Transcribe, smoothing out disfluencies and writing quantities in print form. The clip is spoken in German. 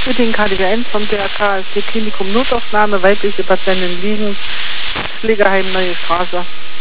Mit den KDW1 vom DRK, ist die Klinikum Notaufnahme, weibliche Patienten liegen, Pflegeheim Neue Straße.